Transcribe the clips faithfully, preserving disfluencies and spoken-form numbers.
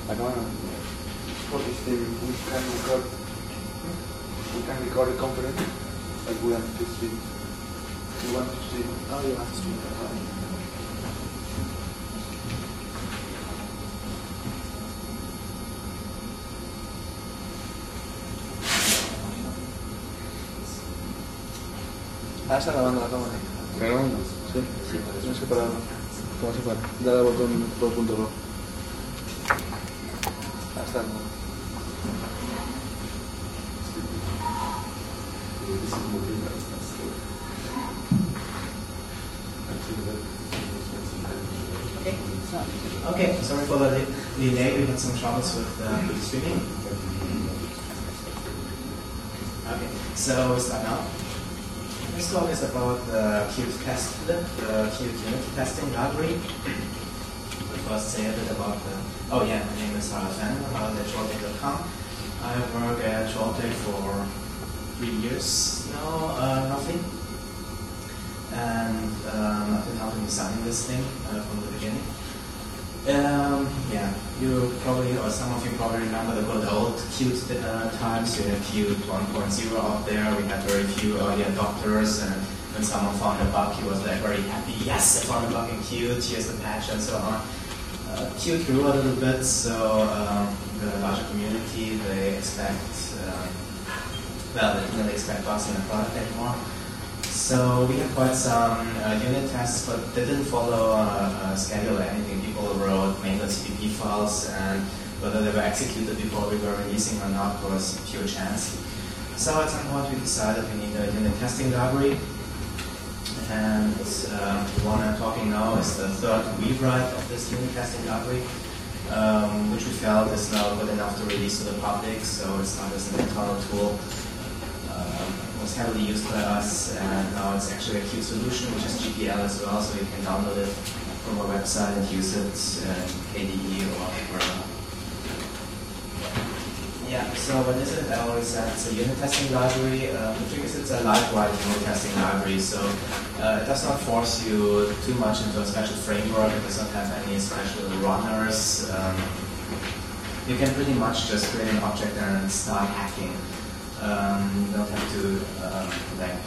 Like, I don't know, for this thing, we can record, we can record a conference, like we want to see. We want to see. Oh, you have to stream it. Ah, está grabando la cámara. ¿Está grabando? Sí. Sí. Tienes que pararlo. ¿Cómo se para? Dale al botón por punto go. Ah, está. Okay, so, okay, sorry for the delay. We had some troubles with uh, with streaming. Okay, so we start now. This talk is about the Qt test flip, the Qt unit testing library. We first say a bit about the. Oh yeah, my name is Harald Fenner. Harald at Shortleg dot com. I work at Shortleg for three years now, uh, roughly. And um, I've been helping designing this thing uh, from the beginning. Um, yeah, you probably, or some of you probably remember the good old Qt uh, times. We had Qt one point oh out there. We had very few early adopters, and when someone found a bug, he was like very happy. Yes, I found a bug in Qt. Here's the patch, and so on. Uh, Qt grew a little bit, so um, the larger community, they expect, um, well, they didn't really expect bugs in the product anymore. So we had quite some uh, unit tests, but they didn't follow a, a schedule or anything. People wrote manual C D P files, and whether they were executed before we were releasing or not was pure chance. So at some point we decided we need a unit testing library. And uh, the one I'm talking now is the third rewrite of this unit testing library, um, which we felt is now good enough to release to the public, so it's not as an internal tool. It was heavily used by us, and now it's actually a Qt solution, which is G P L as well, so you can download it from our website and use it in K D E or wherever. Yeah, so what is it? I always said it's a unit testing library. Uh, the thing is, it's a lightweight unit testing library, so uh, it does not force you too much into a special framework. It does not have any special runners. Um, you can pretty much just create an object and start hacking. Um, you don't have to, um, like,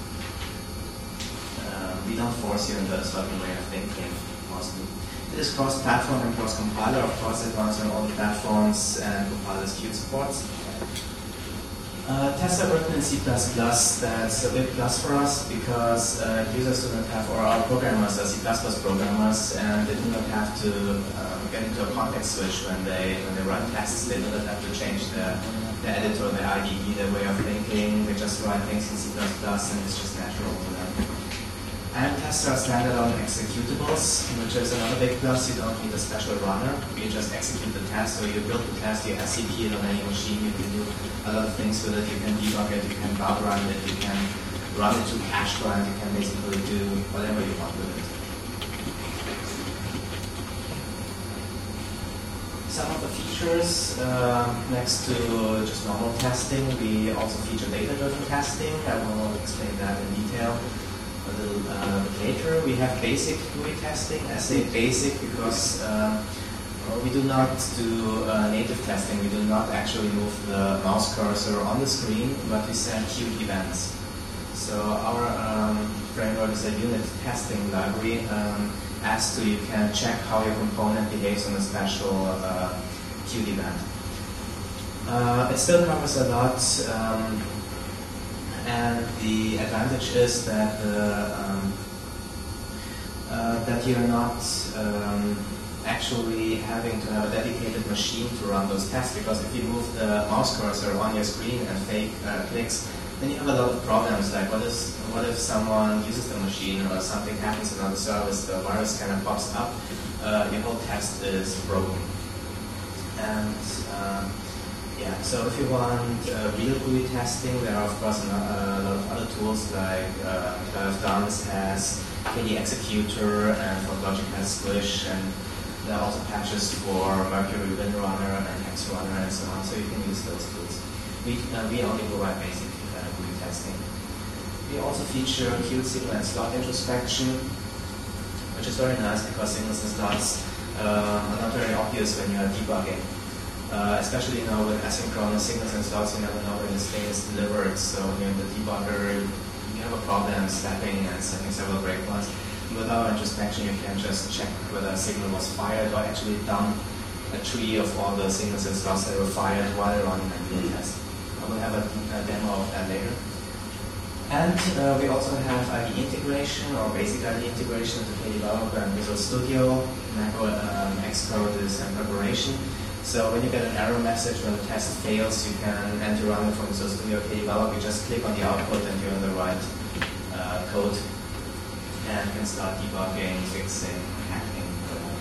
uh, we don't force you into a certain way of thinking, mostly. It is cross-platform and cross-compiler. Of course, it runs on all the platforms and compiles Qt supports. Uh, tests are written in C plus plus. That's a big plus for us because uh, users do not have, or our programmers are C plus plus programmers, and they do not have to uh, get into a context switch when they when they run tests. They do not have to change their, their editor, their I D E, their way of thinking. They just write things in C plus plus, and it's just natural to them. And tests are standalone executables, which is another big plus. You don't need a special runner. You just execute the test. So you build the test, you S C P it on any machine, you can do a lot of things with it. You can debug it, you can bug run it, you can run it to cache run, you can basically do whatever you want with it. Some of the features, uh, next to just normal testing, we also feature data-driven testing. I will explain that in detail a little uh, later. We have basic G U I testing. I say basic because uh, we do not do uh, native testing. We do not actually move the mouse cursor on the screen, but we send Qt events. So our um, framework is a unit testing library. Um, as to you can check how your component behaves on a special uh, Qt event. Uh, it still covers a lot. Um, And the advantage is that uh, um, uh, that you're not um, actually having to have a dedicated machine to run those tests, because if you move the mouse cursor on your screen and fake uh, clicks, then you have a lot of problems. Like what is what if someone uses the machine or something happens in another service, the virus kind of pops up, uh, your whole test is broken. And um, Yeah, so if you want uh, real G U I testing, there are of course a lot of other tools like uh, Clive Dance has K D Executor, and FortLogic has Squish, and there are also patches for Mercury WinRunner and XRunner and so on, so you can use those tools. We, uh, we only provide basic uh, G U I testing. We also feature Qt signal and slot introspection, which is very nice because signals and slots Uh, are not very obvious values when you are debugging. Uh, especially you know with asynchronous signals and slots, you never know when the state is delivered. So when you're in the debugger, you have a problem stepping and setting several breakpoints. With our introspection, you can just check whether a signal was fired or actually dump a tree of all the signals and slots that were fired while running a unit test. I will have a, a demo of that later. And uh, we also have I D E integration or basic I D E integration into Kdeveloper and Visual Studio. Macro um, Xcode is in preparation. So when you get an error message when the test fails, you can enter run it from Visual Studio or Kdeveloper. You just click on the output and you're in the right uh, code and can start debugging, fixing, hacking, whatever.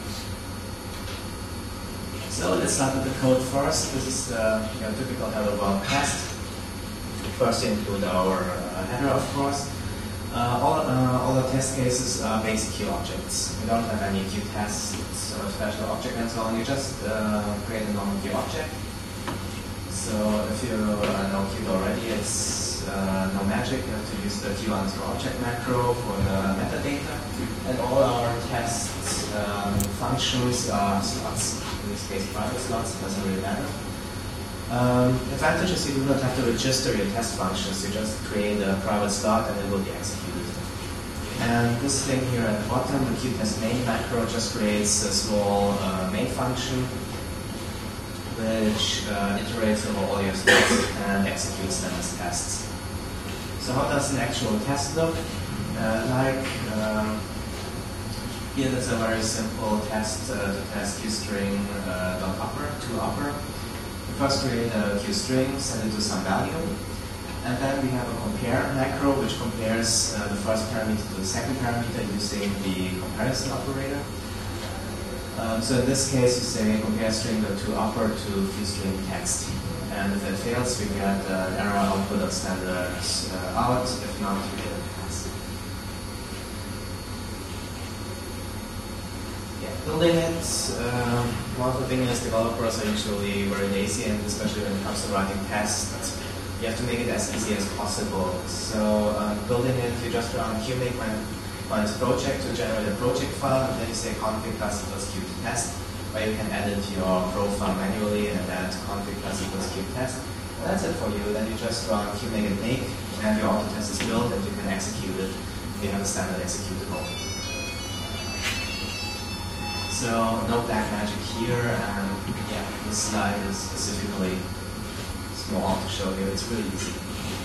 So let's start with the code first. This is the you know, typical Hello World test. First, we include our uh, header, of course. Uh, all, uh, all the test cases are basic Q objects. We don't have any Q tests or special object and so on. You just uh, create a normal Q object. So if you uh, know Qt already, it's uh, no magic. You have to use the Q until object macro for the metadata. And all our test um, functions are slots. In this case, private slots. It doesn't really matter. Um, advantage is you do not have to register your test functions. You just create a private slot and it will be executed. And this thing here at the bottom, the Qtest main macro, just creates a small uh, main function which uh, iterates over all your slots and executes them as tests. So how does an actual test look? Uh, like um, here, there's a very simple test uh, to test QString uh, dot upper to upper. First create a QString, set it to some value, and then we have a compare macro which compares uh, the first parameter to the second parameter using the comparison operator. Um, so in this case you say compare string to upper to QString text, and if that fails we get uh, an error output of standard uh, out, if not we get a pass. Building it, um, one of the things is developers are usually very lazy, and especially when it comes to writing tests, you have to make it as easy as possible. So um, building it, you just run qmake minus project to generate a project file, and then you say config plus equals qtest, where you can edit your profile manually and add config plus equals qtest. And that's it for you. Then you just run qmake and make, and your auto test is built, and you can execute it. You have a standard executable. So no black magic here, and yeah, this slide is specifically small to show you. It's really easy.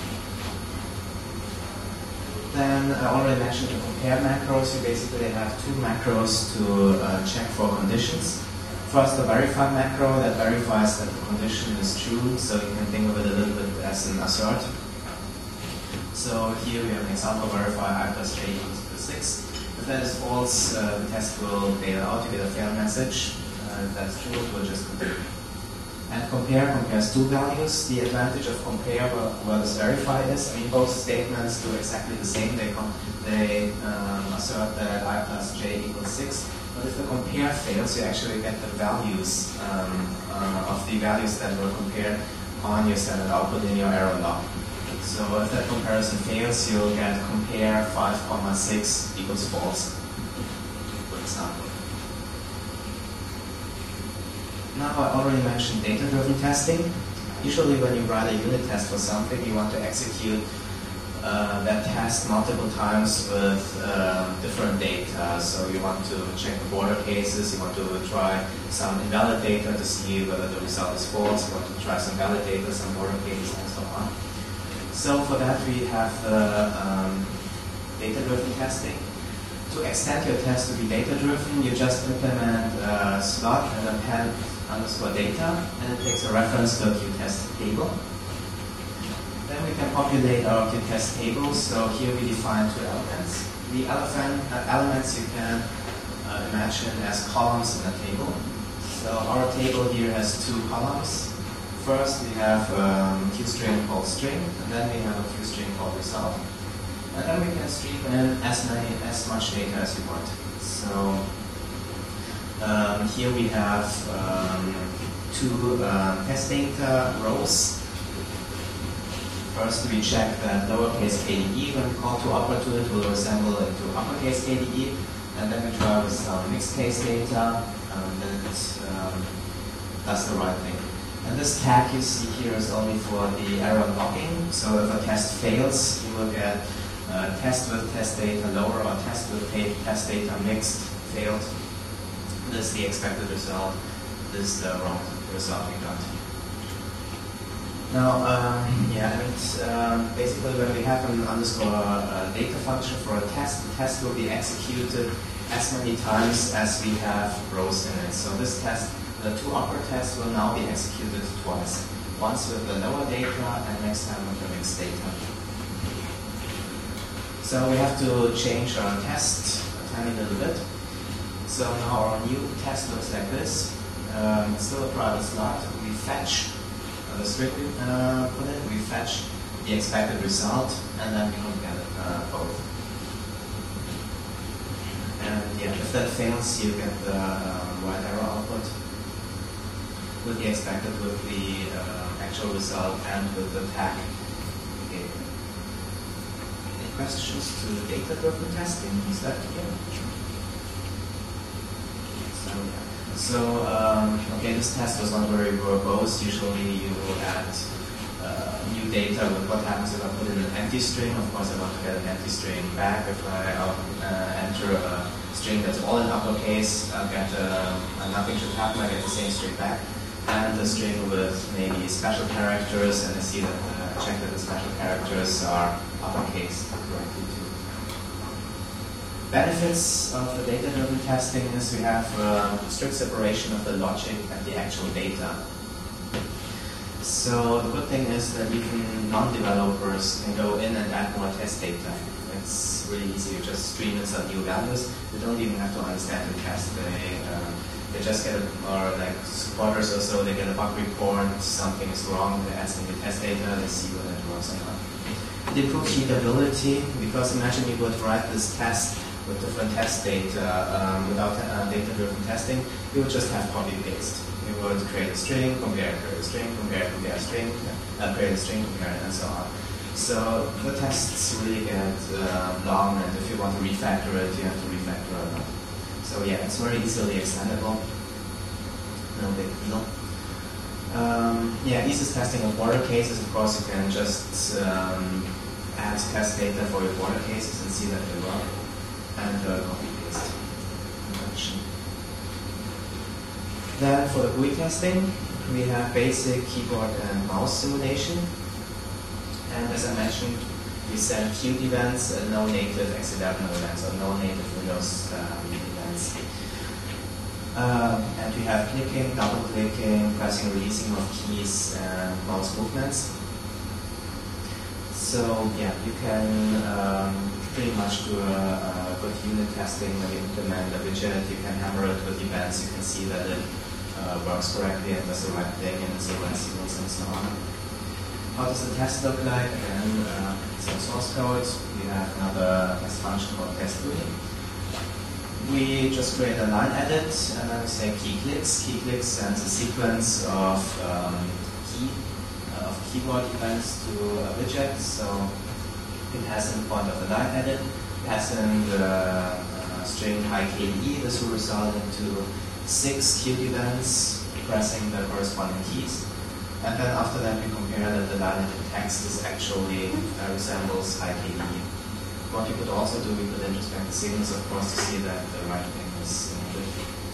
Then I already mentioned the compare macros. You basically have two macros to uh, check for conditions. First, the verify macro that verifies that the condition is true, so you can think of it a little bit as an assert. So here we have an example: verify I plus j equals to six. If that is false, uh, the test will fail out. You get a fail message. Uh, if that's true, it will just continue. And compare compares two values. The advantage of compare versus verify is, I mean, both statements do exactly the same. They com they um, assert that I plus j equals six. But if the compare fails, you actually get the values um, uh, of the values that were compared on your standard output in your error log. So if that comparison fails, you'll get compare five comma six equals false, for example. Now I already mentioned data-driven testing. Usually when you write a unit test for something, you want to execute uh, that test multiple times with uh, different data. So you want to check the border cases, you want to try some invalid data to see whether the result is false, you want to try some valid data, some border cases, and so on. So for that we have the um, data-driven testing. To extend your test to be data-driven, you just implement a slot and append underscore data, and it takes a reference to a Qtest table. Then we can populate our Qtest table. So here we define two elements. The elephant, uh, elements you can uh, imagine as columns in a table. So our table here has two columns. First we have um, QString called string, and then we have a QString called result. And then we can stream in as many, as much data as you want. So um, here we have um, two um, test data rows. First we check that lowercase K D E, when we call to upper to it, will resemble into uppercase K D E. And then we try with some mixed case data. Um, then it's, um, does the right thing. And this tag you see here is only for the error logging. So if a test fails, you will get uh, test with test data lower or test with test data mixed failed. This is the expected result. This is the wrong result we got. Now, um, yeah, and um, basically when we have an underscore uh, data function for a test, the test will be executed as many times as we have rows in it. So this test, the two upper tests will now be executed twice. Once with the lower data and next time with the mixed data. So we have to change our test a tiny little bit. So now our new test looks like this. Um, it's still a private slot. We fetch uh, the string we uh, put in, we fetch the expected result, and then we compare uh, both. And yeah, if that fails, you get the uh, right error output with the expected, with the uh, actual result, and with the tag. Okay. Any questions to data-driven testing? Is that clear? So, yeah. So um, okay, this test was not very verbose. Usually you add uh, new data with what happens if I put in an empty string. Of course, I want to get an empty string back. If I uh, enter a string that's all in uppercase, I'll get uh, nothing should happen. I get the same string back. And a string with maybe special characters, and I see that uh, check that the special characters are uppercase correctly too. Benefits of the data-driven testing is we have uh, strict separation of the logic and the actual data. So the good thing is that even non-developers can go in and add more test data. It's really easy. You just stream in some new values. They don't even have to understand the test. They uh, they just get a, or like quarters or so, they get a bug report, something is wrong, they add some new test data, they see whether it works or not. It improves readability, because imagine you would write this test with different test data um, without uh, data-driven testing. You would just have copy-paste. You would create a string, compare it, create a string, compare it, compare a string, uh, create a string, compare it, and so on. So the tests really get uh, long, and if you want to refactor it, you have to refactor it. So yeah, it's very easily extendable. No big deal. Um, yeah, easiest testing of border cases. Of course, you can just um, add test data for your border cases and see that they work, and uh, copy paste. Then for the G U I testing, we have basic keyboard and mouse simulation. And as I mentioned, we set cute events and no native X eleven events, or no native Windows uh, events. Um, and we have clicking, double clicking, pressing, releasing of keys, and mouse movements. So yeah, you can um, pretty much do a, a good unit testing when you implement a widget. You can hammer it with events. You can see that it uh, works correctly and does the right thing and it's the right sequence and so on. How does the test look like? Again, uh, some source code. We have another test function called test G U I. We just create a line edit, and then we say key clicks. Key clicks sends a sequence of um, key uh, of keyboard events to a widget. So it has in the point of the line edit, pass in the uh, string I K E. This will result into six cute events pressing the corresponding keys. And then after that, we compare that the line edit text is actually uh, resembles I K E. What you could also do, we could introspect the signals, of course, to see that the right thing is included.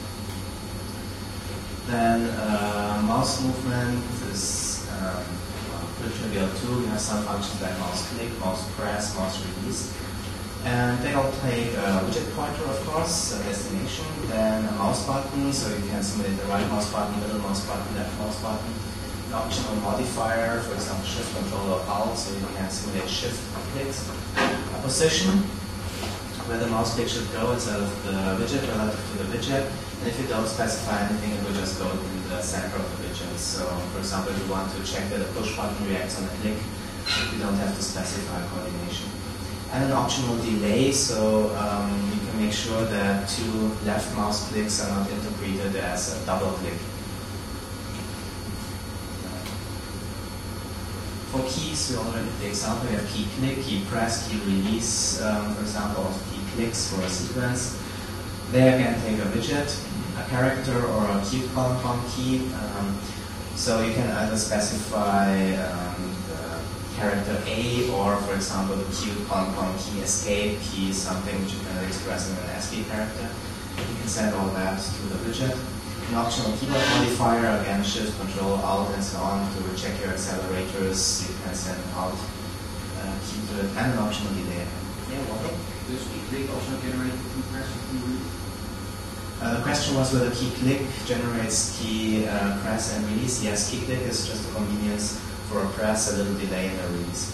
Then uh, mouse movement is um, well, pretty trivial too. We have some functions like mouse click, mouse press, mouse release. And they all take a widget pointer, of course, a destination, then a mouse button, so you can simulate the right mouse button, middle mouse button, left mouse button. An optional modifier, for example, shift control or alt, so you can simulate shift clicks. A position, where the mouse click should go instead of the widget relative to the widget. And if you don't specify anything, it will just go in the center of the widget. So, for example, if you want to check that a push button reacts on a click, you don't have to specify coordination. And an optional delay, so um, you can make sure that two left mouse clicks are not interpreted as a double click. For keys, we already did the example. We have key click, key press, key release, um, for example, also key clicks for a sequence. There again, take a widget. a character or a cute column form key. Um, so you can either specify um, the character A, or for example the cute column form key escape key, something which you can express in an ASCII character. You can set all that to the widget. An optional keyboard modifier, again shift, control, alt, and so on to check your accelerators. You can send out uh, key to it, and an optional delay. Yeah, what? Does key click also generate key press and key release? Uh, the question was whether key click generates key uh, press and release. Yes, key click is just a convenience for a press, a little delay in a release.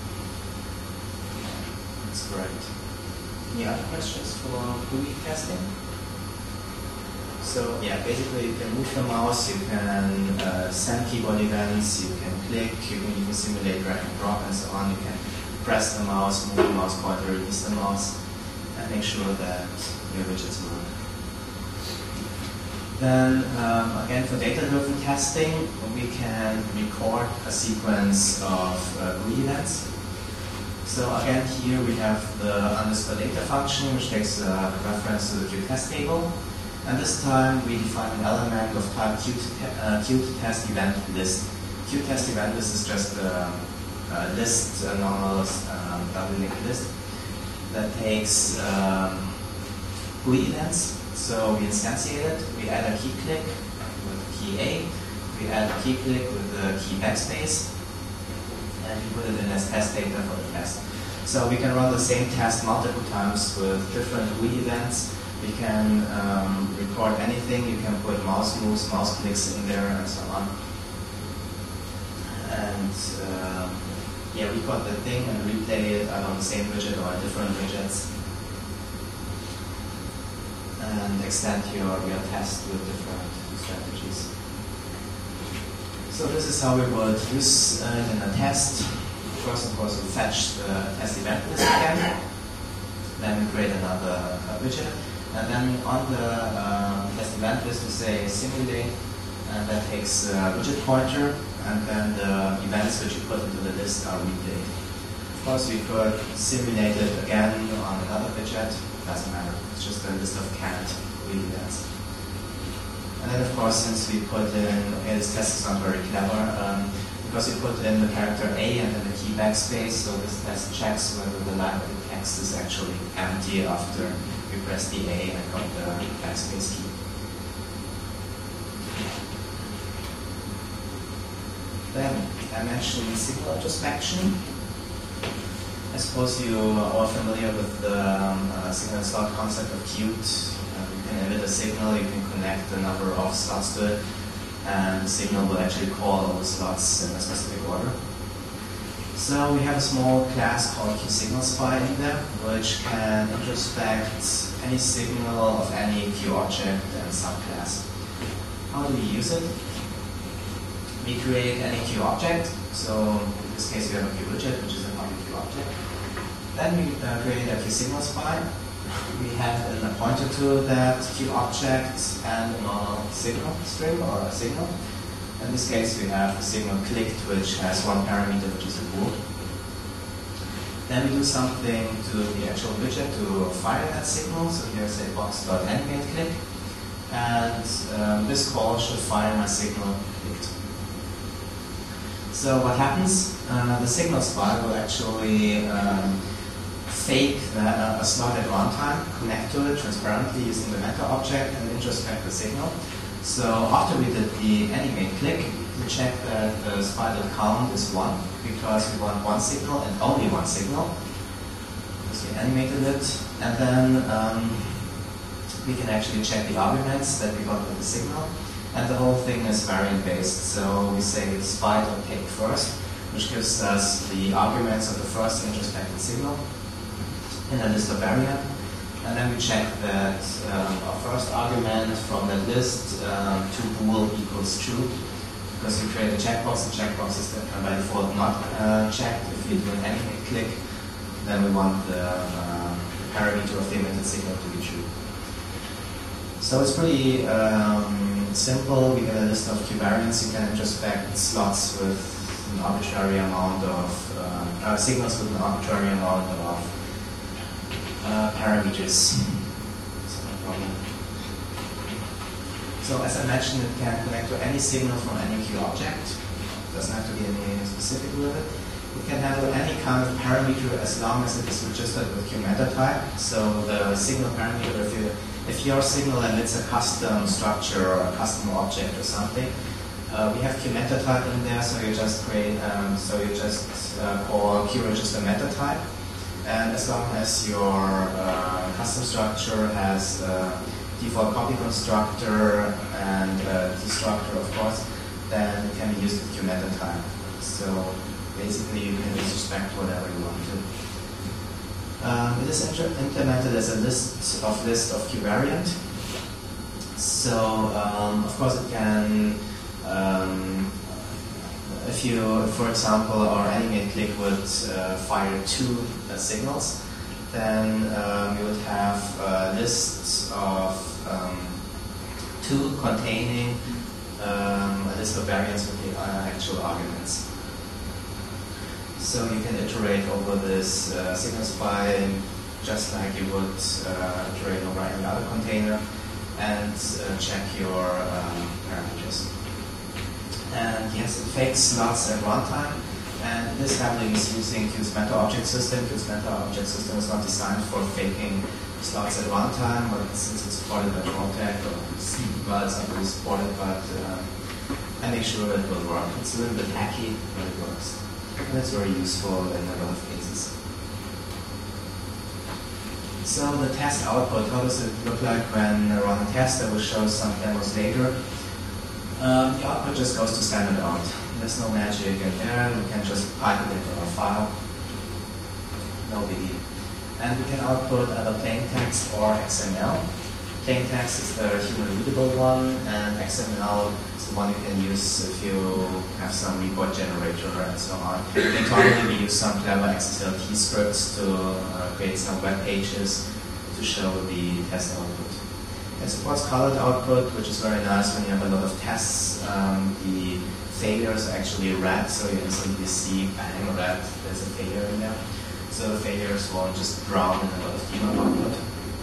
That's correct. Any other questions for G U I testing? So yeah, basically you can move the mouse, you can uh, send keyboard events, you can click, you can even simulate drag and drop and so on. You can press the mouse, move the mouse pointer, release the mouse, and make sure that your widgets work. Then um, again, for data-driven testing, we can record a sequence of uh, G U I events. So again, here we have the underscore data function, which takes a reference to the Qt-test table. And this time we define an element of type Qt-test uh, event list. Qt-test event list is just a, a list, a normal um, double-linked list that takes um, G U I events. So we instantiate it, we add a key click with key A, we add a key click with the key backspace, and we put it in as test data for the test. So we can run the same test multiple times with different G U I events. We can um, record anything, you can put mouse moves, mouse clicks in there, and so on. And um, yeah, record the thing and replay it either on the same widget or on different widgets. And extend your, your test with different strategies. So this is how we would use it in a test. First, of course, we fetch the test event list again. Then we create another uh, widget. And then on the uh, test event list, we say simulate, and that takes a widget pointer, and then the events which you put into the list are replayed. Of course, we could simulate it again on another widget. Doesn't matter. It's just a list of canned G U I events. And then, of course, since we put in, okay, this test is not very clever, um, because we put in the character A and then the key backspace, so this test checks whether the line of the text is actually empty after we press the A and got the backspace key. Then I mentioned signal introspection. I suppose you are all familiar with the um, uh, signal slot concept of Qt. Uh, you can emit a signal, you can connect a number of slots to it, and the signal will actually call all the slots in a specific order. So we have a small class called QSignalSpy in there, which can introspect any signal of any QObject and subclass. How do we use it? We create any QObject. So in this case, we have a QWidget, which is a public QObject. Then we uh, create a QSignalSpy. We have a pointer to that QObject and a normal signal string or a signal. In this case, we have a signal clicked, which has one parameter, which is a bool. Then we do something to the actual widget to fire that signal. So here, say box.animateClick, and um, this call should fire my signal clicked. So what happens? Uh, the signal spy will actually um, fake the, uh, a slot at runtime, connect to it transparently using the meta object, and introspect the signal. So after we did the animate click, we check that the spy.count is one, because we want one signal and only one signal, because we animated it. And then um, we can actually check the arguments that we got with the signal. And the whole thing is variant based. So we say spy.take first, which gives us the arguments of the first introspected signal in a list of variant. And then we check that um, our first argument from that list um, to bool equals true, because we create a checkbox. The checkbox is by default not uh, checked. If we do an animate click, then we want the, um, the parameter of the emitted signal to be true. So it's pretty um, simple. We get a list of Q-variants. You can introspect slots with an arbitrary amount of um, uh, signals with an arbitrary amount of Uh, parameters. So no problem. So as I mentioned, it can connect to any signal from any Q object. It doesn't have to be any specific with it. It can handle any kind of parameter as long as it is registered with Q meta type. So the signal parameter, if, you, if your signal emits a custom structure or a custom object or something, uh, we have Q meta type in there. So you just create, um, so you just uh, call Q register meta type, and as long as your uh, custom structure has uh, default copy constructor and uh, destructor, of course, then it can be used with Q meta type. So basically, you can disrespect whatever you want to. Um, it is implemented as a list of list of Q variant. So um, of course, it can. Um, if you, for example, or animate click would uh, fire two uh, signals, then um, you would have a list of um, two containing um, a list of variants with the uh, actual arguments. So you can iterate over this uh, signal spy just like you would uh, iterate over any other container and uh, check your um, parameters. And yes, it fakes slots at runtime, and this handling is using Q's meta object system. Q's meta object system is not designed for faking slots at runtime, but since it's supported by Trontek, or well, it's not really supported, but um, I make sure that it will work. It's a little bit hacky, but it works. And it's very useful in a lot of cases. So the test output, how does it look like when I run a test? I will show some demos later. Um, the output just goes to standard out. There's no magic in there. We can just pipe it into our file. No biggie. And we can output either plain text or X M L. Plain text is the human readable one, and X M L is the one you can use if you have some report generator and so on. You can totally use some clever X S L T scripts to uh, create some web pages to show the test output. It supports colored output, which is very nice when you have a lot of tests. Um, the failures are actually red, so you instantly see bang red, there's a failure in there. So the failures won't just drown in a lot of debug output.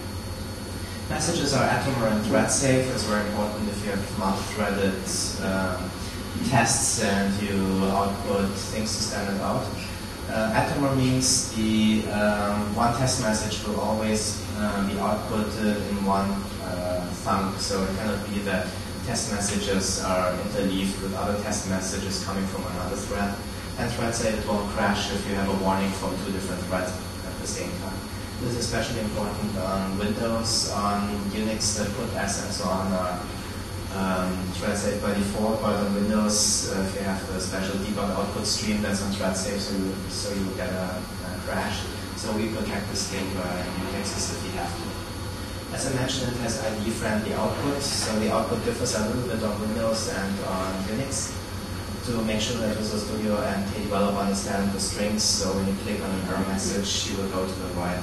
Messages are atomar and thread safe. It's very important if you have multi-threaded um, tests and you output things to standard out. Uh, atomar means the um, one test message will always uh, be outputted in one uh, thunk, so it cannot be that test messages are interleaved with other test messages coming from another thread. And thread safe, it won't crash if you have a warning from two different threads at the same time. This is especially important on Windows, on Unix, that put S and so on are um, thread safe by default, but on Windows, uh, if you have a special debug output stream that's on thread safe, so you, so you will get a, a crash. So we protect this thing by Unix if we have to. As I mentioned, it has I D E-friendly output, so the output differs a little bit on Windows and on Unix to make sure that Visual Studio and KDevelop understand the strings, so when you click on an error message, you will go to the right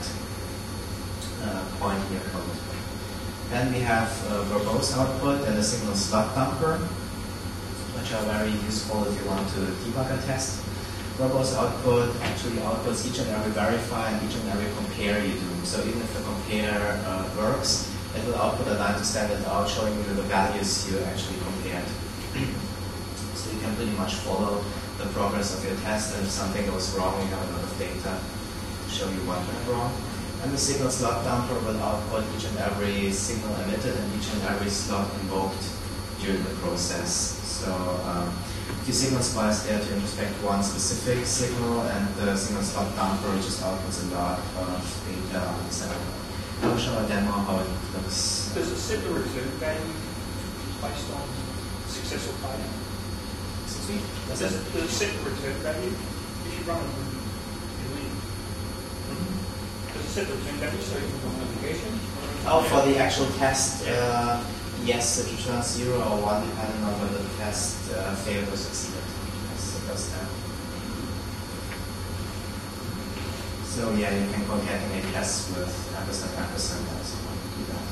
uh, point in your code. Then we have uh, verbose output and a signal slot dumper, which are very useful if you want to debug a test. Verbose output actually outputs each and every verify and each and every compare you do. So even if the compare uh, works, it will output a line to standard out showing you the values you actually compared. So you can pretty much follow the progress of your test, and if something goes wrong, you have a lot of data to show you what went wrong. And the signal slot dumper will output each and every signal emitted and each and every slot invoked during the process. So um, if your signal spy is there to introspect one specific signal, and the signal slot dumper just outputs a lot of data on the center. I will show a demo how it looks. Does it set the return value based on successful failure? Excuse me? Does it, does it set the return value if you run it? Does it set the return value so you can run an application? Oh, for the actual test, uh, yes, it returns zero or one depending on whether the test uh, failed or succeeded. That's the first step. So yeah, you can concatenate tests with ampersand, ampersand, and so on to do that.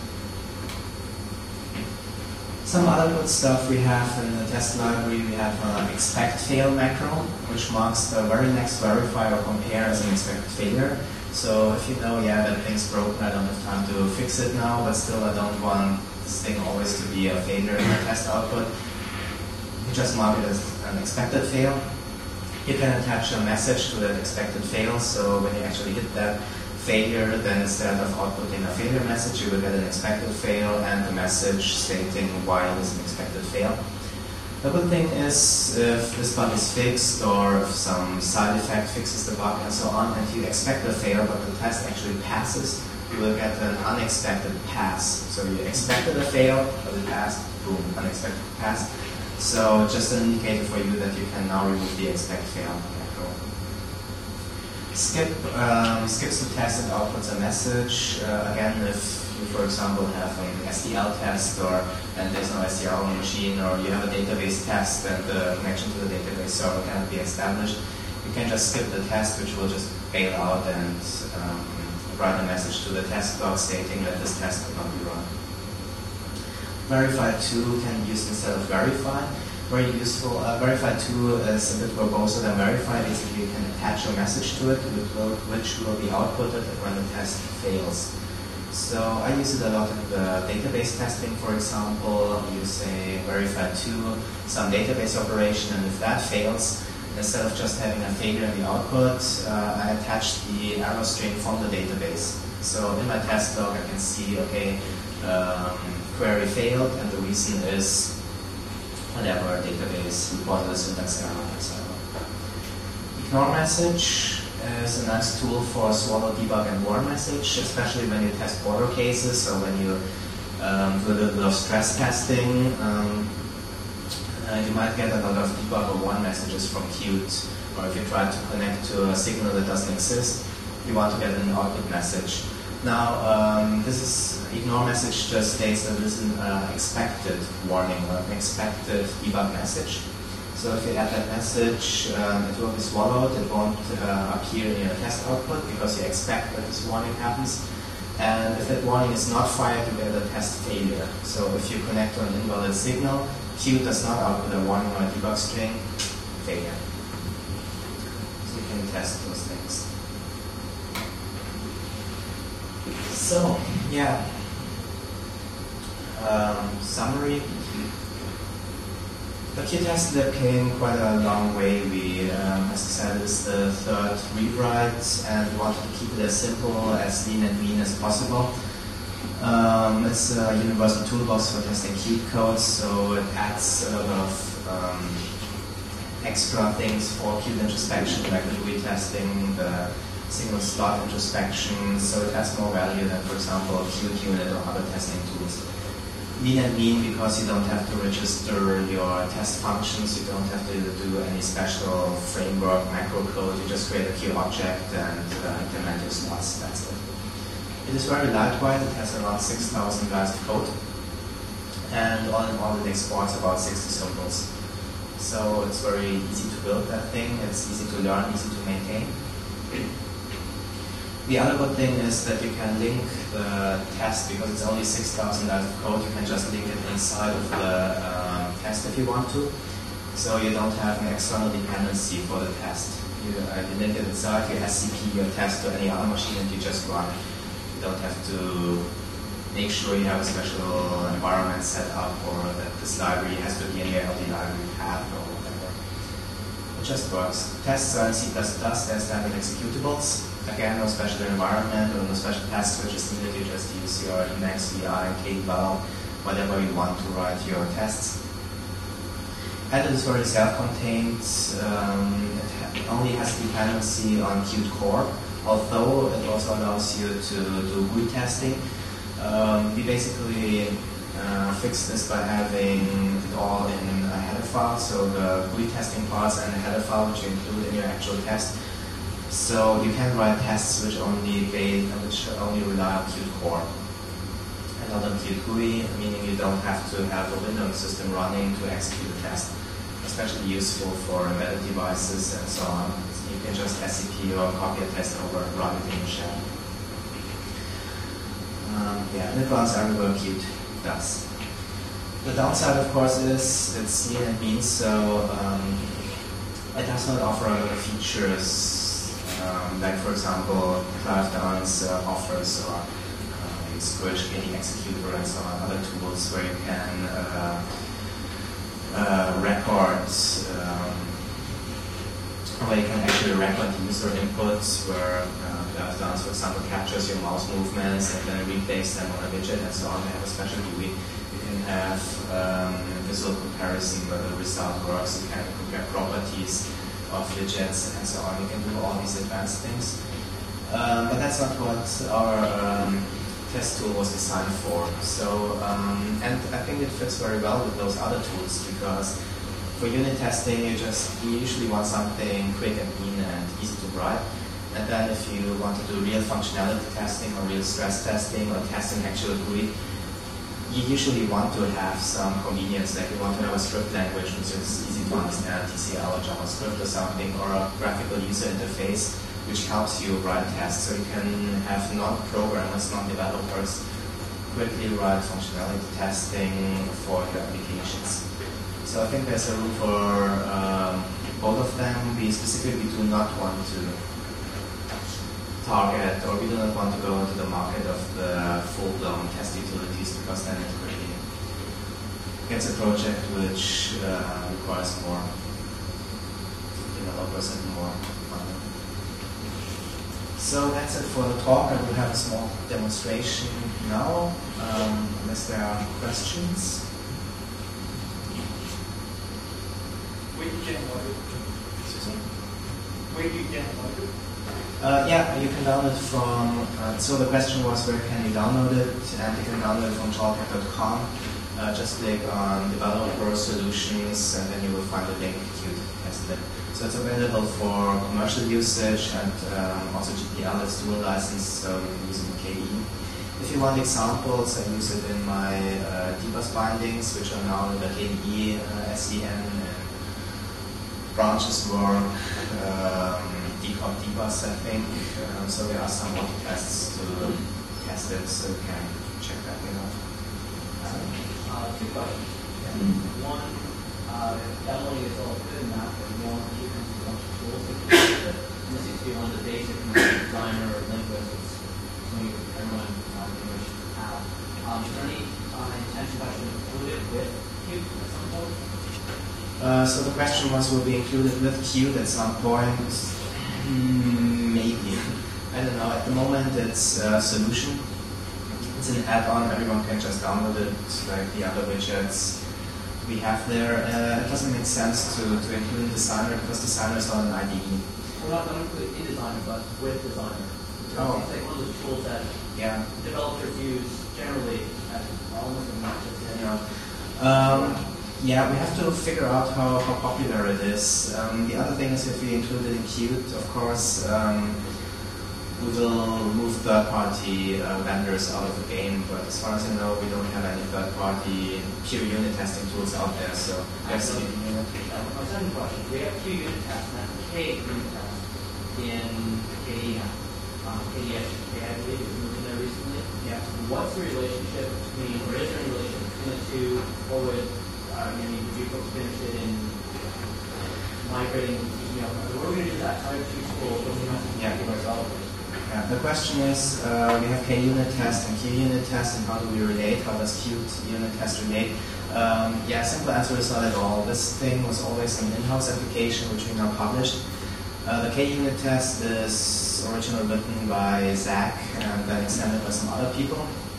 Some other good stuff we have in the test library. We have an expect fail macro, which marks the very next verify or compare as an expected failure. So if you know, yeah, that thing's broken, I don't have time to fix it now, but still I don't want this thing always to be a failure in the test output. You just mark it as an expected fail. You can attach a message to that expected fail, so when you actually hit that failure, then instead of outputting a failure message, you will get an expected fail and a message stating why it is an expected fail. The good thing is, if this bug is fixed or if some side effect fixes the bug and so on, and you expect a fail but the test actually passes, you will get an unexpected pass. So you expected a fail, but it passed, boom, unexpected pass. So just an indicator for you that you can now remove the expect fail. Skip um, skips the test and outputs a message. Uh, again, if you, for example, have an S D L test or and there's no S D L on the machine, or you have a database test and the connection to the database server cannot be established, you can just skip the test, which will just bail out and um, write a message to the test log stating that this test could not be run. Verify two can be used instead of verify. Very useful. Uh, verify two is a bit verbose than verify. Basically, you can attach a message to it, which will, which will be outputted when the test fails. So I use it a lot in the database testing, for example. You say verify two, some database operation, and if that fails, instead of just having a failure in the output, uh, I attach the error string from the database. So in my test log, I can see, okay, um, query failed, and the reason is whatever database reported a syntax error, et cetera. Ignore message is a nice tool for swallow, debug, and warn message, especially when you test border cases or when you um, do a little bit of stress testing. Um, uh, you might get a lot of debug or warn messages from Qt, or if you try to connect to a signal that doesn't exist, you want to get an output message. Now, um, this is ignore message just states that this is an uh, expected warning or an expected debug message. So if you add that message, um, it will be swallowed. It won't uh, appear in your test output because you expect that this warning happens. And if that warning is not fired, you get a test failure. So if you connect to an invalid signal, Qt does not output a warning or a debug string, failure. So you can test those things. So, yeah, um, summary. The Qt lib came quite a long way. We, um, as I said, is the third rewrite and wanted to keep it as simple, as lean and mean as possible. Um, it's a universal toolbox for testing Qt code, so it adds a lot of um, extra things for Qt introspection, like the G U I testing, the single slot introspection, so it has more value than, for example, Qt Unit or other testing tools. Lean and mean because you don't have to register your test functions, you don't have to do any special framework macro code, you just create a Q object and uh, implement your slots, that's it. It is very lightweight, it has around six thousand lines of code, and all in all it exports about sixty symbols. So it's very easy to build that thing, it's easy to learn, easy to maintain. The other good thing is that you can link the test, because it's only six thousand lines of code, you can just link it inside of the uh, test if you want to. So you don't have an external dependency for the test. You, uh, you link it inside, you S C P your test to any other machine and you just run it. You don't have to make sure you have a special environment set up or that this library has to be in your L D library path or whatever. It just works. Tests are in C plus plus, they're standard executables. Again, no special environment or no special test switches needed. You just use your Emacs, V I, Kval, whatever you want to write your tests. And it is very self-contained. Um, it, it only has dependency on Qt core, although it also allows you to do G U I testing. Um, we basically uh, fixed this by having it all in a header file, so the G U I testing parts and the header file which you include in your actual test. So you can write tests which only base, which only rely on Qt core and not on Qt G U I, meaning you don't have to have a Windows system running to execute a test. Especially useful for embedded devices and so on. So you can just S C P or copy a test over and run it in the shell. Um, yeah, and it runs everywhere Qt does. The downside, of course, is it's lean and mean, so um, it does not offer a lot of features. Um, like, for example, Clive Downs uh, offers, or um, Squish, K D Executor, and so on, other tools where you can uh, uh, record, um, where you can actually record user inputs, where uh, I've done, for example, captures your mouse movements and then replays them on a widget and so on. We have a special U I. You can have um, visual comparison where the result works. You can compare properties of widgets and so on. You can do all these advanced things. Um, but that's not what our um, test tool was designed for. So, um, and I think it fits very well with those other tools, because for unit testing, you just you usually want something quick and clean and easy to write. And then if you want to do real functionality testing or real stress testing or testing actual G U I, you usually want to have some convenience, like you want to have a script language which is easy to understand, T C L or JavaScript or something, or a graphical user interface which helps you write tests, so you can have non-programmers, non-developers quickly write functionality testing for your applications. So I think there's a room for um, both of them. We specifically do not want to target, or we do not want to go into the market of the full-blown test utilities, because then it really gets a project which uh, requires more developers and more funding. So that's it for the talk. I will have a small demonstration now, um, unless there are questions. Where do you download it? Where do you download it? Uh, yeah, you can download from, uh, so the question was where can you download it, and you can download it from Trollcat dot com. Uh, just click on Developer Solutions, and then you will find a link to test it. So it's available for commercial usage, and um, also G P L is dual license, so you can use it in K D E. If you want examples, I use it in my uh, D bus bindings, which are now in the K D E, uh, S D N, and branches work, um, decode D bus, I think. Um, so there are some auto tests to test it, so you can check that out. Uh, two questions. Yeah. One, uh, downloading is all good enough, but you want to use a bunch of tools that can use it. And this seems to be one of the basic designer or linguists. It's something everyone uh, pretty much should have. Um, is there any uh, intention that should include it with Qt at some point? Uh, so the question was, will be included with Qt at some point? Mm, maybe. I don't know. At the moment, it's a solution. It's an add-on. Everyone can just download it, like the other widgets we have there. Uh, it doesn't make sense to, to include Designer, because Designer is not an I D E. Well, not, not include in Designer, but with Designer. Oh. It's like one of those tools that Yeah. developers use generally as almost a not just in. Yeah. Um, yeah, we have to figure out how, how popular it is. Um, the other thing is, if we include it in Qt, of course, um, we will move third-party uh, vendors out of the game. But as far as I know, we don't have any third-party pure unit testing tools out there. So yes, So, you can uh, my second question: we have Q unit tests and K unit tests in K D E now. Um, K D E, I believe, is moved in there recently. Yeah. What's the relationship between, or is there any relationship between the two, or would uh, you know, would you folks be interested in migrating? You know, we're going to do that. Type two schools, but we don't have to Yeah. give ourselves. Yeah, the question is, uh, we have K unit test and Q unit test, and how do we relate? How does Qt unit test relate? Um, yeah, simple answer is not at all. This thing was always an in-house application, which we now published. Uh, the K unit test is originally written by Zach and then extended by some other people.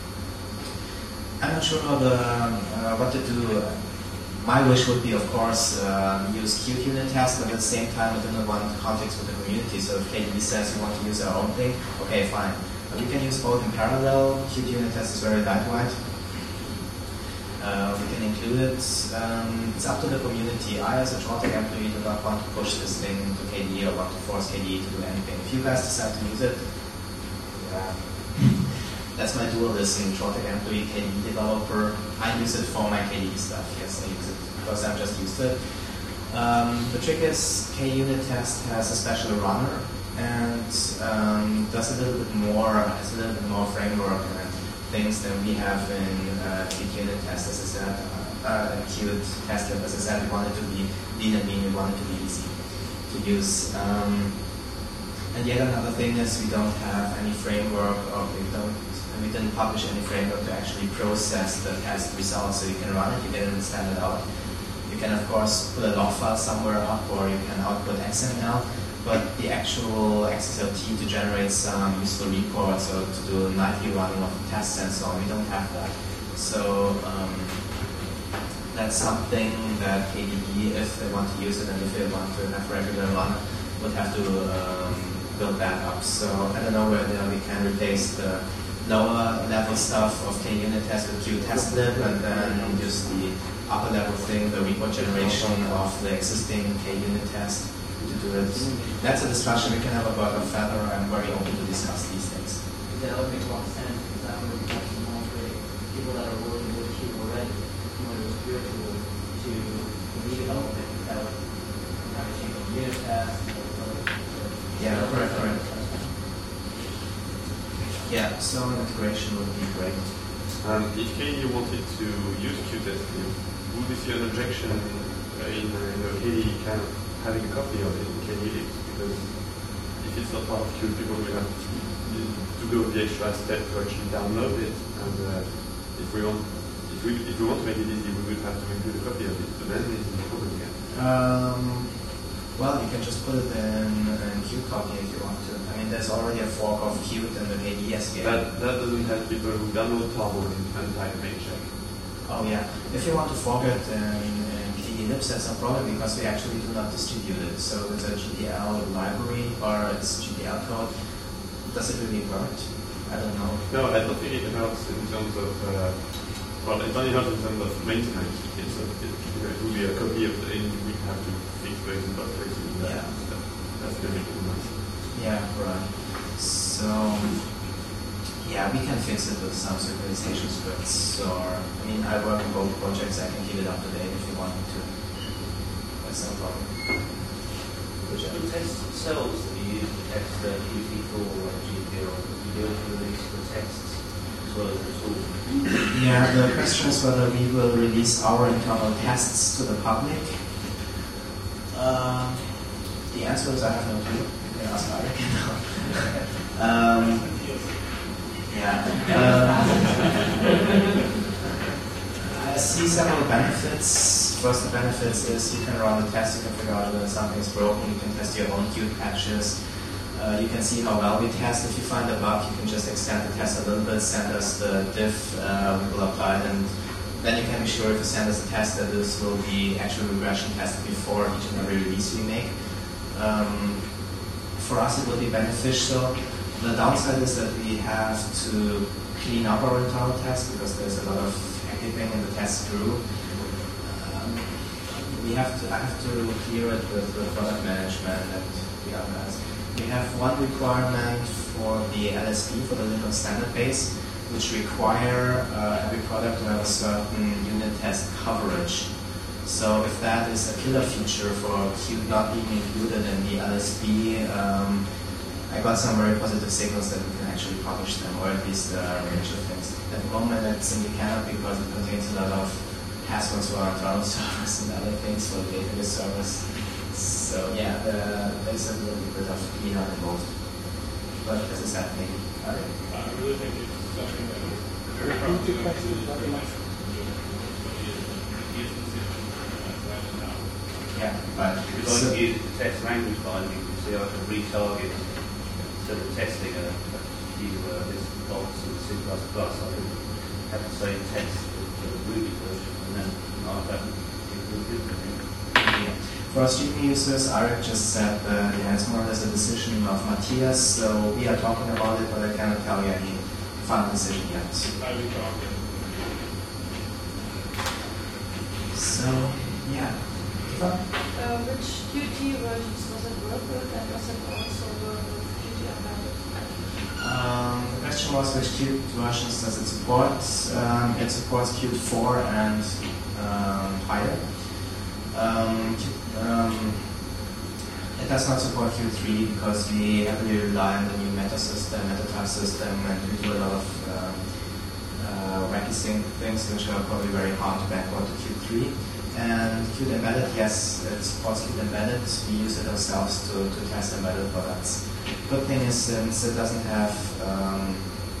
I'm not sure how the, uh, what to do. My wish would be, of course, uh, use Qt unit test, but at the same time, I do not want conflicts with the community. So if K D E says we want to use our own thing, okay, fine. But we can use both in parallel. Qt unit test is very lightweight. Uh, we can include it. Um, it's up to the community. I, as a Trolltech employee, do not want to push this thing to K D E or want to force K D E to do anything. If you guys decide to use it, yeah. That's my dualism, Trolltech employee, K D E developer. I use it for my K D E stuff. Yes, I use it because I'm just used to it. Um, the trick is K unit test has a special runner and um, does a little bit more, has a little bit more framework and things than we have in uh, Qt unit test. As I said, uh, uh, Qt test, as I said, we want it to be lean and mean. We want it to be easy to use. Um, and yet another thing is we don't have any framework, or we don't and we didn't publish any framework to actually process the test results. So you can run it, you get it in standard out. You can, of course, put a log file somewhere up, or you can output X M L. But the actual X S L T to generate some useful reports or to do nightly running of tests and so on, we don't have that. So um, that's something that K D E, if they want to use it and if they want to have regular run, would have to um, build that up. So I don't know whether we can replace the lower level stuff of KUnit test with QTestlib and then use the upper level thing, the report generation of the existing KUnit test. To do it. That's a discussion we can have about a feather. I'm very open to discuss these things. That would make a lot of sense because that would have some motivate people that are working with Q already, who are spiritual to redevelop it without having to change the unit test. Yeah, correct, correct. Yeah, so integration would be great. Um, if K D E wanted to use QTestlib, would you see an objection in, uh, in the K D E kind of having a copy of it in K D E Libs? Because if it's not part of Qt, people will have to, to go the extra step to actually download it. And uh, if we want, if we if we want to make it easy, we would have to include a copy of it. So then it's a problem again. Um, well, you can just put it in, in Qt-copy if you want to. I mean, there's already a fork of Qt in the K D E S V. That that doesn't help people who download Tarball and, and type main check. Oh yeah. If you want to fork it in, in K D E Libs, that's no problem because we actually do not distribute it. So with a G D L library or its G D L code, does it really work? I don't know. No, I don't think it helps in terms of, uh, well, it only helps in terms of maintenance. It's a, it, it will be a copy of the thing we have to fix bugs and bug fixes. Yeah. That, that's the big one. Yeah, right. So, yeah, we can fix it with some synchronization scripts. Or, I mean, I work on both projects. I can keep it up to date if you want me to. That's no problem. The tests themselves that you use to test the Qt four and G P L, you do it to release the tests as well as the tool. Yeah, the question is whether we will release our internal tests to the public. Uh, the answer is I have no clue. You can ask Eric. um, yeah. Um, I see several benefits. First, the benefits is you can run the test, you can figure out whether something's broken, you can test your own Qt patches. Uh, you can see how well we test. If you find a bug, you can just extend the test a little bit, send us the diff, uh, we will apply it, and then you can be sure if you send us a test that this will be actually regression tested before each and every release we make. Um, for us, it will be beneficial. The downside is that we have to clean up our internal test because there's a lot of hacking in the test group. Um, we have to, I have to clear it with the product management and the others. We have one requirement for the L S P, for the Linux standard base, which require uh, every product to have a certain unit test coverage. So if that is a killer feature for Qt not being included in the L S P, um, I got some very positive signals that we can actually publish them, or at least a uh, range of things. At the moment, it simply cannot because it contains a lot of passwords for our internal servers and other things for the database servers. So yeah, the, there's a little bit of cleanup involved. But as I said, maybe. Okay. I really think it's something that is very promising. Yeah, but If I can use the test language binding, you can see I can retarget instead of testing a few uh, this docs and C plus plus, I can have the same text for the Ruby version and then I've had yeah. For student users, Eric just said that yeah, it's more or less a decision of Matthias, so we are talking about it, but I cannot tell you any final decision yet. So, yeah. Uh, which Qt versions does it work with, and does it also work with Qt embedded? Um, the question was which Qt versions does it support. Um, it supports Qt four and um, higher. Um, um, it does not support Qt three because we heavily rely on the new meta system, meta type system, and we do a lot of um, uh, wacky things which are probably very hard to backward to Qt three. And Qt Embedded, yes, it supports Qt Embedded. We use it ourselves to, to test embedded products. Good thing is since it doesn't have um,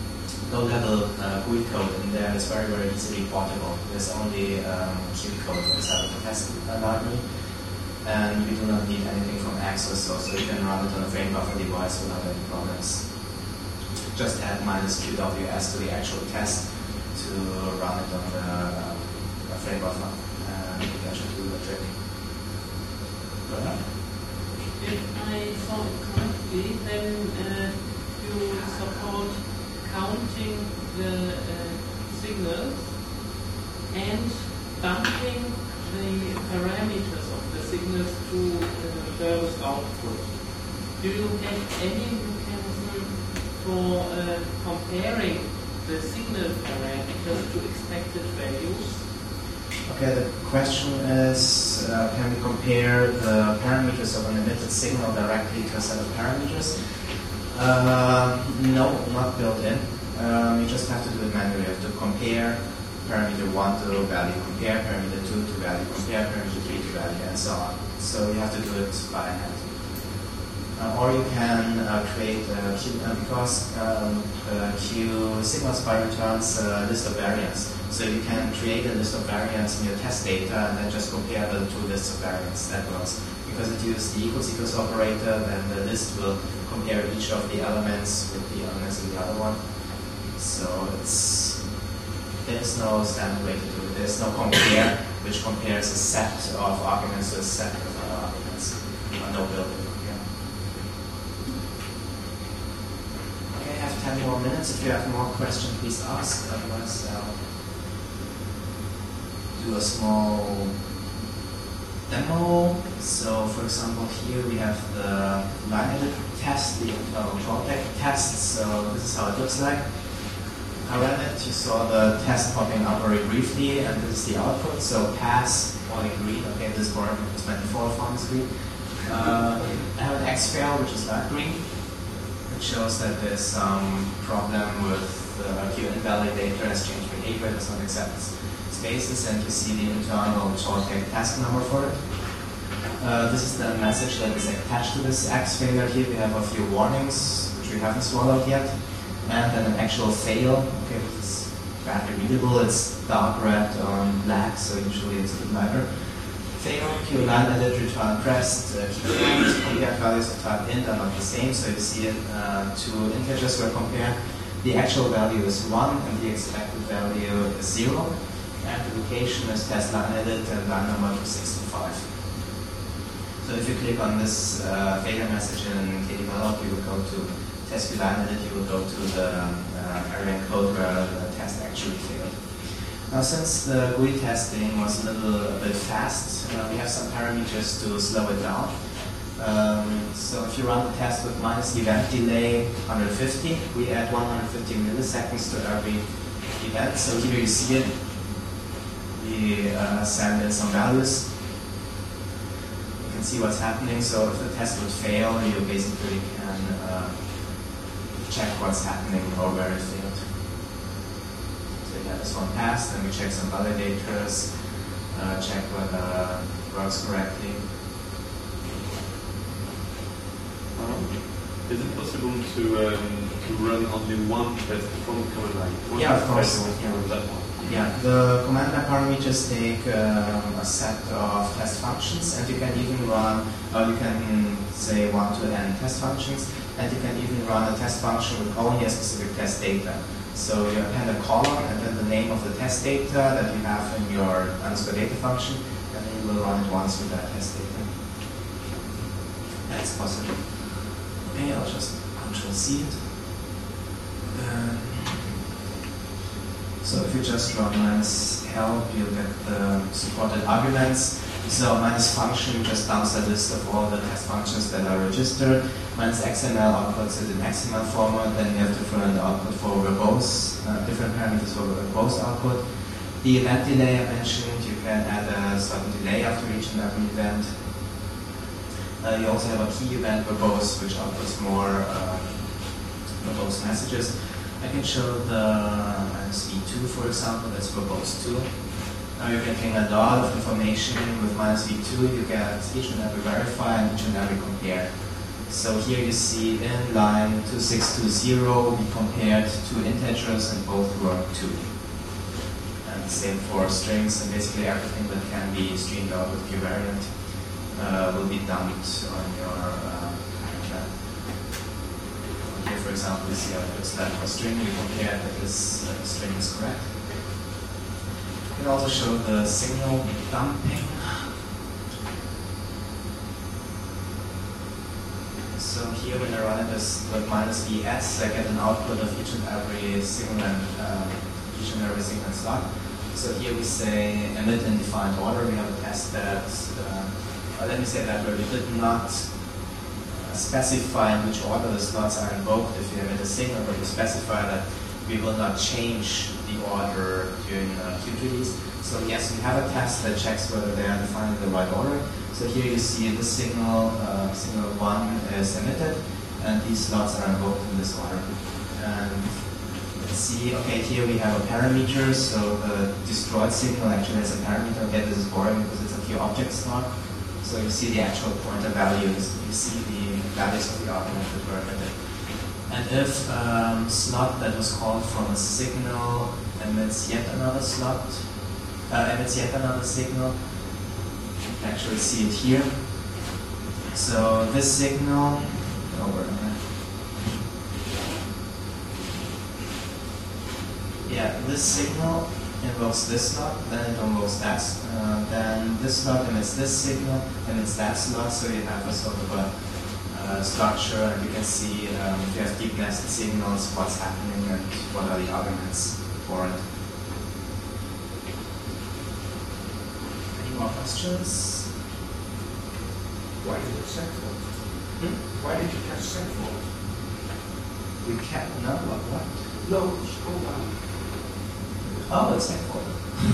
low-level uh, G U I code in there is very, very easily portable. There's only um, Qt code inside of the test library, and we do not need anything from Axis, so, so you can run it on a frame buffer device without any problems. Just add minus Q W S to the actual test to run it on the um, frame buffer, and that should do the trick. Go ahead. If I saw it correctly, then uh, you support counting the uh, signals and bumping the parameters of the signals to the furthest output. Do you have any mechanism for uh, comparing the signal parameters to expected values? Okay, the question is, uh, can we compare the parameters of an emitted signal directly to a set of parameters? Uh, no, not built in. Um, you just have to do it manually. You have to compare parameter one to value, compare parameter two to value, compare parameter three to value, and so on. So you have to do it by hand. Uh, or you can uh, create a Q, uh, because um, uh, Q signal spy returns a list of variants. So you can create a list of variants in your test data and then just compare the two lists of variants. That works. Because it uses the equals equals operator, then the list will compare each of the elements with the elements of the other one. So it's there's no standard way to do it. There's no compare which compares a set of arguments to a set of other arguments. Or no built-in compare. Okay, I have ten more minutes. If you have more questions, please ask. Otherwise, I'll do a small demo. So, for example, here we have the line edit test, the internal drawback test. So this is how it looks like. I ran it. You saw the test popping up very briefly, and this is the output. So pass all in green. Okay, this board is meant to fall on screen. Uh, I have an X fail, which is light green. It shows that there's some problem with the Q invalidator has changed behavior, does not accept spaces, and you see the internal shortcut task number for it. Uh, this is the message that is attached to this X failure. Here we have a few warnings, which we haven't swallowed yet, and then an actual fail. Okay, this is badly readable. It's dark red on black, so usually it's a bit lighter. Fail, Q line edit, return pressed, uh, key count, compared values of type int are not the same, so you see it uh, two integers were compared. The actual value is one, and the expected value is zero. And the location is test line edit and line number two sixty-five. So if you click on this uh, failure message in kdevelop, you will go to test line edit, you will go to the uh, area code where the test actually failed. Now, since the G U I testing was a little a bit fast, uh, we have some parameters to slow it down. Um, so if you run the test with minus event delay one hundred fifty, we add one hundred fifty milliseconds to every event. So here you see it. We uh, send in some values. You can see what's happening. So if the test would fail, you basically can uh, check what's happening or where it failed. So yeah, this one passed, then we check some validators, uh, check whether it works correctly. Um, is it possible to um, to run only one test from the command line? One Yeah, of course. Yeah. That one. Yeah, the command line parameters take um, a set of test functions, and you can even run, uh, you can say one to n test functions, and you can even run a test function with only a specific test data. So you append a column and then the name of the test data that you have in your underscore data function, and then you will run it once with that test data. That's possible. Okay, I'll just control C it. Um, So if you just run minus help, you get the supported arguments. So minus function just dumps a list of all the test functions that are registered. Minus X M L outputs it in X M L format. Then you have different output for verbose, uh, different parameters for verbose output. The event delay I mentioned, you can add a certain delay after each and every event. Uh, you also have a key event verbose, which outputs more uh, verbose messages. I can show the minus V two, for example, that's verbose two. Now you can gain a lot of information with minus V two. You get each and every verify and each and every compare. So here you see in line two six two zero, we compared two integers and both were two. And the same for strings, and basically everything that can be streamed out with covariant uh, will be dumped on your uh, parameter. Here, for example, we see how it looks like for string. We compare that this uh, string is correct. We can also show the signal dumping. So here when I run it as with minus V S, I get an output of each and every signal and uh, each and every signal slot. So here we say emit in defined order. We have a test that, uh, or let me say that where we did not uh, specify in which order the slots are invoked. If you emit a signal, but we specify that we will not change the order during uh, qt release. So yes, we have a test that checks whether they are defined in the right order. So here you see this signal, uh, signal one is emitted, and these slots are invoked in this order. And let's see, okay, here we have a parameter, so the destroyed signal actually has a parameter. Okay, this is boring because it's a pure object slot. So you see the actual pointer values, you see the values of the argument that were emitted. And if um, slot that was called from a signal emits yet another slot, uh, emits yet another signal, actually see it here. So this signal, over yeah, this signal invokes this slot, then it invokes that, uh, then this slot emits this signal, and it's that slot, so you have a sort of a uh, structure, and you can see um, if you have deep nested signals, what's happening and what are the arguments for it. Any more questions? Why did it segfault? Hmm? Why did you catch segfault? We can't know what what? No, scroll down. Oh, it's segfault.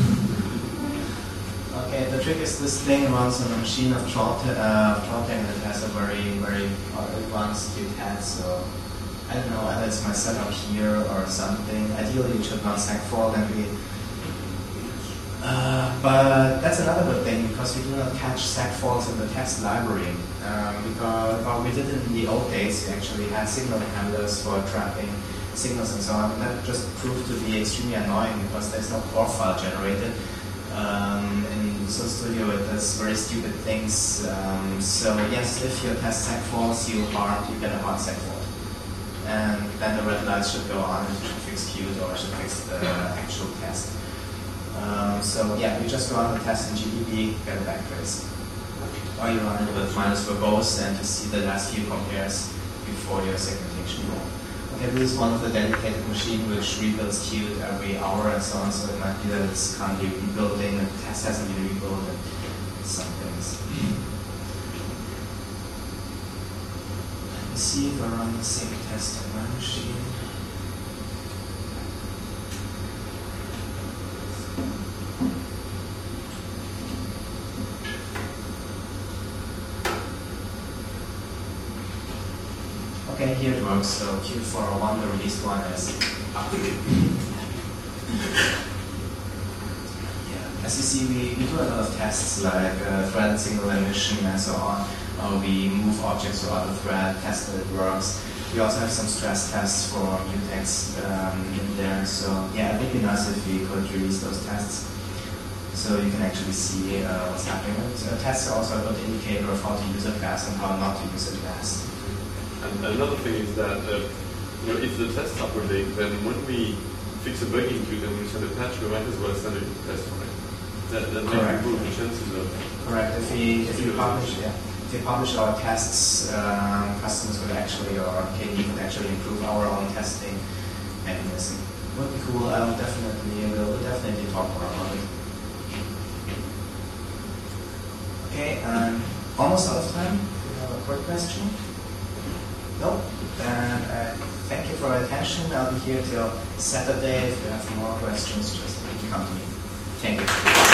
Okay, the trick is this thing runs on a machine of Trondheim uh, that has a very, very advanced Q T E D, so I don't know whether it's my setup here or something. Ideally, it should not segfault, and we Uh, but that's another good thing, because we do not catch segfaults in the test library. Um, because well, we did it in the old days. We actually had signal handlers for trapping signals and so on. And that just proved to be extremely annoying because there's no core file generated. Um, in Visual Studio, it does very stupid things. Um, so yes, if your test segfaults, you hard, you get a hard segfault, and then the red lights should go on. It should fix Qt or it should fix the actual test. Um, so yeah, we just run the test in G D B, get a backtrace. Or you run it with minus verbose and to see the last few compares before your segmentation goal. Okay, this is one of the dedicated machine which rebuilds Qt every hour and so on, so it might be that it's currently rebuilding, and the test hasn't been rebuilt, and some things. Let me see if I run the same test on my machine. Okay, here it works. So Qt four oh one, the released one, is up. Yeah. As you see, we, we do a lot of tests like uh, threaded signal emission and so on. Or we move objects to other thread, test that it works. We also have some stress tests for mutex um, in there. So yeah, it would be nice if we could release those tests, so you can actually see uh, what's happening. And, uh, tests are also a good indicator of how to use a class and how not to use a class. And another thing is that uh, you know, if the tests are perfect, then when we fix a bug in Qt and we send a patch, we might as well send a test for it. That, that might improve the chances of. Correct. If we if we publish, yeah, if we publish our tests, um, customers will actually, or K D E could actually improve our own testing mechanism. Would be cool. I would definitely, we'll definitely talk more about it. Okay, um, almost out of time. If you have a quick question. No? Then uh, thank you for your attention. I'll be here till Saturday. If you have more questions, just come to me. Thank you.